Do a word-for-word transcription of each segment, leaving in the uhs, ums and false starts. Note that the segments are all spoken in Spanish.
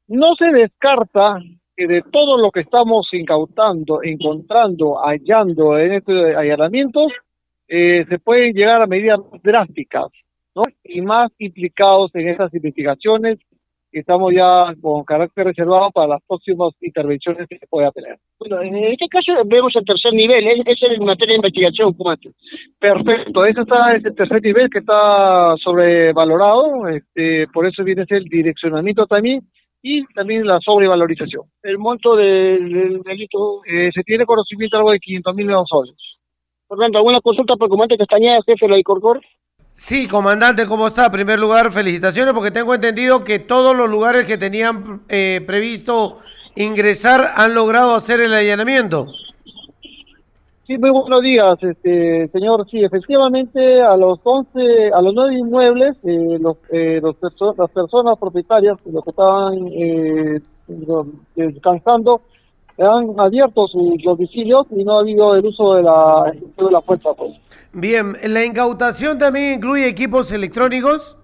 No se descarta que de todo lo que estamos incautando, encontrando, hallando en estos allanamientos, eh, se pueden llegar a medidas drásticas, ¿no? Y más implicados en estas investigaciones, que estamos ya con carácter reservado para las próximas intervenciones que se pueda tener. Bueno, en este caso vemos el tercer nivel, es, es en materia de investigación, comandante. Perfecto, ese está ese tercer nivel que está sobrevalorado, este, por eso viene a ser el direccionamiento también y también la sobrevalorización. El monto del, del delito. Eh, se tiene conocimiento algo de quinientos mil nuevos soles. Fernando, ¿alguna consulta para el comandante Castañeda, jefe de la ICORCOR? Sí, comandante, ¿cómo está? En primer lugar, felicitaciones porque tengo entendido que todos los lugares que tenían eh, previsto ingresar han logrado hacer el allanamiento. Sí, muy buenos días, este señor. Sí, efectivamente, a los once, a los nueve inmuebles, eh, los, eh, los perso las personas propietarias, los que estaban eh, descansando, han abierto sus domicilios y no ha habido el uso de la, de la fuerza, pues. Bien, ¿la incautación también incluye equipos electrónicos?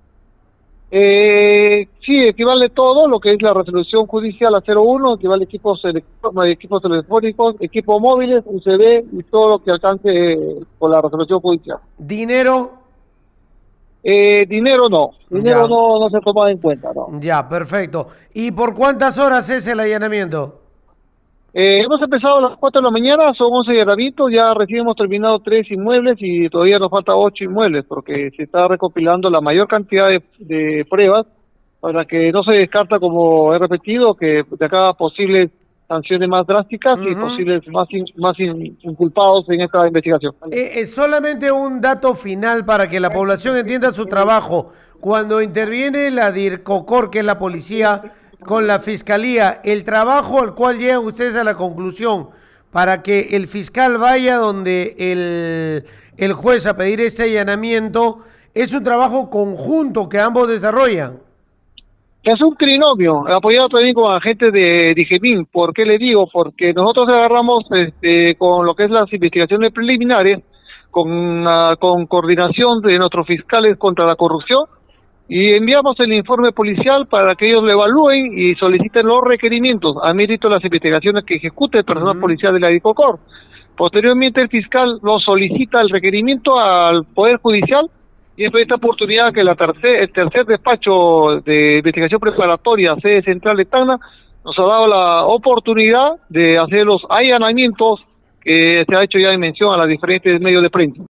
Eh, sí, equivale todo lo que es la resolución judicial a cero uno, equivale equipos, equipos telefónicos, equipos móviles, U C B y todo lo que alcance eh, por la resolución judicial. ¿Dinero? Eh, dinero no, dinero no, no se toma en cuenta, no. Ya, perfecto. ¿Y por cuántas horas es el allanamiento? Eh, hemos empezado a las cuatro de la mañana, son once allanamientos, ya recién hemos terminado tres inmuebles y todavía nos falta ocho inmuebles porque se está recopilando la mayor cantidad de, de pruebas para que no se descarta, como he repetido, que de acá posibles sanciones más drásticas uh-huh. y posibles más, in, más in, inculpados en esta investigación. Eh, es solamente un dato final para que la población entienda su trabajo. Cuando interviene la DIRCOCOR, que es la policía, con la fiscalía, el trabajo al cual llegan ustedes a la conclusión para que el fiscal vaya donde el, el juez a pedir ese allanamiento, es un trabajo conjunto que ambos desarrollan. Es un trinomio, apoyado también con agentes de DIGEMIN. ¿Por qué le digo? Porque nosotros agarramos este, con lo que es las investigaciones preliminares, con, uh, con coordinación de nuestros fiscales contra la corrupción, y enviamos el informe policial para que ellos lo evalúen y soliciten los requerimientos a mérito de las investigaciones que ejecute el personal uh-huh. policial de la DIRCOCOR. Posteriormente el fiscal lo solicita el requerimiento al Poder Judicial y es esta oportunidad que la tercer, el tercer despacho de investigación preparatoria, sede central de Tacna, nos ha dado la oportunidad de hacer los allanamientos que se ha hecho ya en mención a los diferentes medios de prensa.